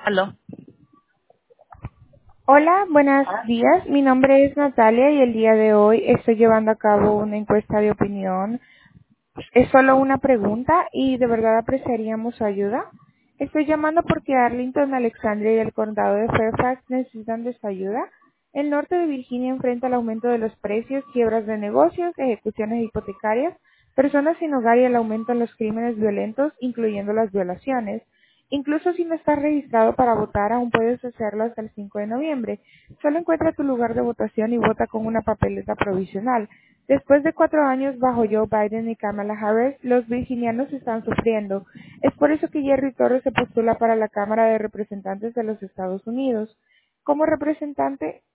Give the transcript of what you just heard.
Aló. Hola, buenos días. Mi nombre es Natalia y el día de hoy estoy llevando a cabo una encuesta de opinión. Es solo una pregunta y de verdad apreciaríamos su ayuda. Estoy llamando porque Arlington, Alexandria y el condado de Fairfax necesitan de su ayuda. El norte de Virginia enfrenta el aumento de los precios, quiebras de negocios, ejecuciones hipotecarias, personas sin hogar y el aumento en los crímenes violentos, incluyendo las violaciones. Incluso si no estás registrado para votar, aún puedes hacerlo hasta el 5 de noviembre. Solo encuentra tu lugar de votación y vota con una papeleta provisional. Después de 4 años bajo Joe Biden y Kamala Harris, los virginianos están sufriendo. Es por eso que Jerry Torres se postula para la Cámara de Representantes de los Estados Unidos. Como representante